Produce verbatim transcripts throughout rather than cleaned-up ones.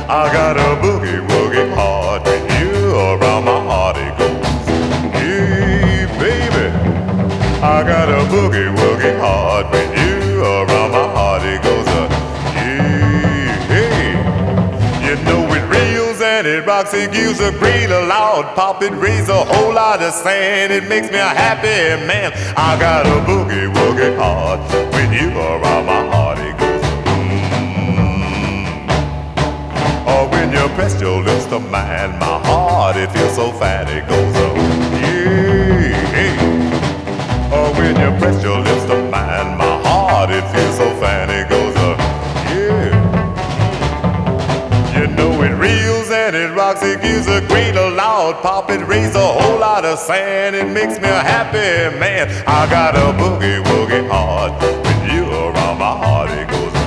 I got a boogie woogie heart. When you around my heart it goes. Hey, baby. I got a boogie woogie heart. When you around my heart it goes. Uh, yeah, hey. You know it reels and it rocks. It gives a great a loud pop. It raises a whole lot of sand. It makes me a happy man. I got a boogie woogie heart. When you around my heart it goes. Or when you press your lips to mine, my heart, it feels so fat, it goes up, yeah, hey. Or when you press your lips to mine, my heart, it feels so fat, it goes up, yeah. You know it reels and it rocks, it gives a great a loud pop, it raises a whole lot of sand, it makes me a happy man. I got a boogie woogie heart, when you around my heart, it goes up.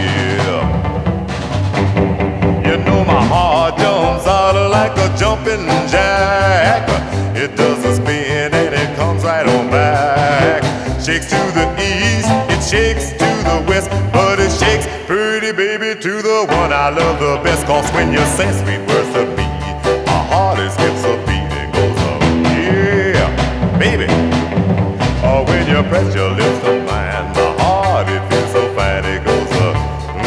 You know my heart jumps out like a jumping jack. It doesn't spin and it comes right on back. Shakes to the east, it shakes to the west, but it shakes pretty baby to the one I love the best. Cause when you say sweet words to me, my heart it skips a beat and goes up, yeah, baby. Or when you press your lips to mine, my heart it feels so fine it goes up.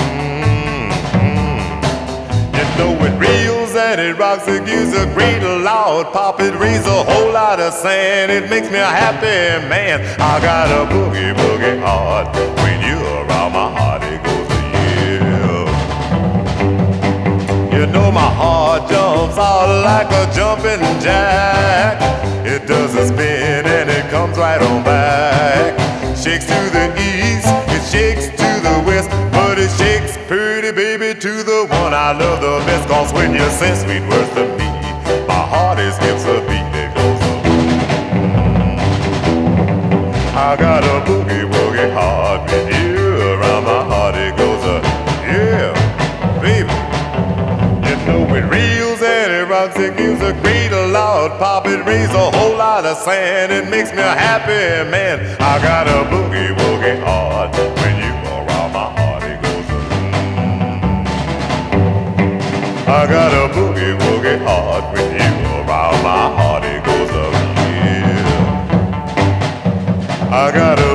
And it rocks, it gives a great loud pop. It raises a whole lot of sand. It makes me a happy man. I got a boogie boogie heart. When you around my heart, it goes to you. You know my heart jumps out like a jumping jack. It doesn't spin and it comes right on back. Shakes to the east, it shakes to the west, but it shakes pretty baby to the one I love the best. Cause when you say sweet words to me, my heart is skips a beat that goes up. I got a boogie woogie heart. With you around my heart it goes up, yeah, baby. You know it reels and it rocks, it gives a great a loud pop. It raises a whole lot of sand, it makes me a happy man. I got a boogie woogie heart. When you around my heart it goes up. I got a boogie woogie heart. When you around my heart it goes up, yeah. I got a